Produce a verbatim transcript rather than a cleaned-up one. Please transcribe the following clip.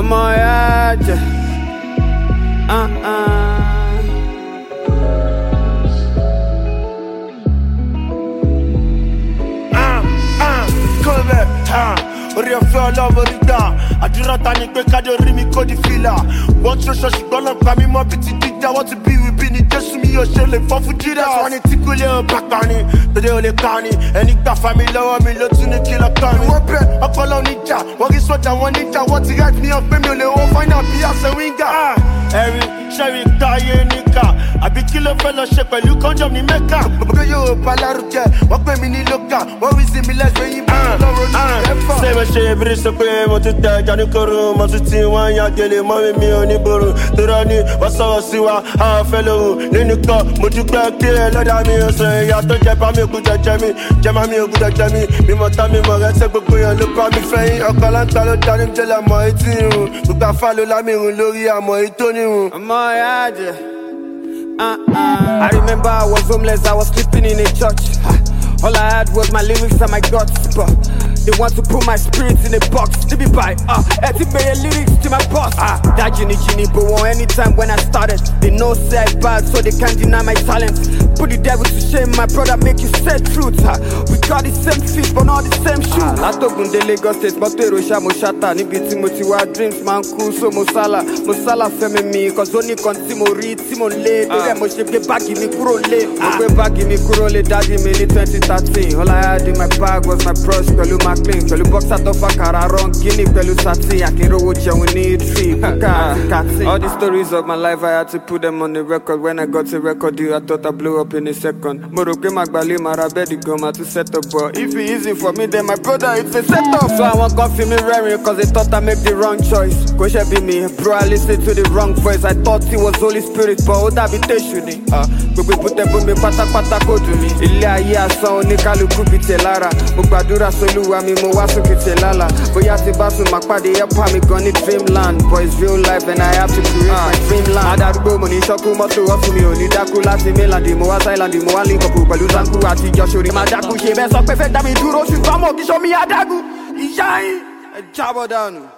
I'm on edge. Uh-uh. Ori ọ̀fẹ́ ọlọ́wọ́ rí gbà àdúrà ta ni pé kájọ rí mi kó di fìlà wọ́n tún ṣọ́ọ̀ṣì gbọ́nà pa mí mọ́ bí ti dídá wọ́n ti bí wíbí ni jésù mi yóò ṣe lè fọ́ fún jíra wọ́n ní tí kò lè ò bá pa ni tòde ò lè ka ni ẹni gbà fa mi lọ́wọ́ mi ló tún ní kí lọ kàn mí. wọ́n bẹ ọpọlọ níjà wọ́n rí sọ́jà wọn níjà wọ́n ti rẹ́ mi hàn pé mi ò lè wọ́n fáínà bí àṣẹ wíńgà. ẹ̀rí ṣẹ́rí káyé níkà àbí kí ló fẹ́ lọ ṣe pẹ̀lú kọ́ńjọ́m ní mẹ́kà. gbogbo yóò bá lárugẹ wọ́n pè mí ní lókà wọ́n wí sí mi lẹ́sẹ̀ yín bí lọ́rọ̀ ní ẹ̀fọ́. ṣé mo ṣe ìbírí sọ pé mo ti tẹ ẹja ní koro mo tún ti wọ́n ya gèlè mọ́ mi mi ò ní borò tóró ni wọ́n sọ̀rọ̀ sí wa àwọn fẹ́ lòun nínú kọ́ mo dúpẹ́ pé ẹlọ́dà mi ò sọ ìyá tó jẹ bá mi òkú jẹjẹ mi jẹma mi òkú jẹjẹ mi mímọ tá mi mọ rẹ tẹ gbogbo yẹn ló bá mi fẹ́yìn ọkọ̀ láńtà ló dání jẹ́lẹ̀ mọ́ etí irun gbogbo afá ló lámì irun lórí àmọ́ ètò nírun. ọmọ ìyá àjẹ. Uh-uh. I remember I was homeless, I was sleeping in a church. All I had was my lyrics and my guts, but they want to put my spirit in a box. They be by, uh, I think my lyrics to my boss. Ah, that Ginny Ginny, but one anytime when I started, they know say I bad, so they can't deny my talent. Put the devil to shame, my brother make you say truth. Ah, we got the same feet, but not the same shoes. I talk on the Lagos State, but they rusha moshata. Nibi Timothy wa dreams, man, cool, so Mosala, Mosala feme me, cause only continue read, Timon late. They mo shape the bag, give me kuro late. Mo bag, give me kuro late, daddy me in twenty thirteen. All I had in my bag was my brush, pẹ̀lú my clean, pẹ̀lú box out of a car, run, guinea, pẹ̀lú satin. I can't roll with you, we need three. All the stories of my life, I had to put them on the record. When I got to record you, I thought I blew up in a second. Moroke Magbali, Marabedi Goma to set up, but if it's easy for me, then my brother, it's a setup. So I won't come feel me raring, cause they thought I make the wrong choice. Go should be me, bro, I listened to the wrong voice. I thought it was Holy Spirit, but all that be teshuni. Ah, but we put them me pata pata go to me. Ilé ayé asán oníkálukú bí tẹ̀lára. Mo gbàdúrà sólúwa mi, mo wá sókè tẹ̀lálà. Bóyá ti bá sùn máa pàdé ẹ̀pà mi gan ní dreamland. But it's real life and I have to create uh, my dreamland. Adarúgbó mo ní ṣọ́kú mọ́tò ọ̀fun mi ò ní dákú láti mainland. Mo wá Thailand, mo wá link up pẹ̀lú Zanku àti Joshua. Màá dákú ṣe bẹ́ẹ̀ sọ pé fẹ́ dá mi dúró ṣùgbọ́n mo kì í ṣọ́ mi adágún. Ìyá yín ẹ jábọ̀ dànù.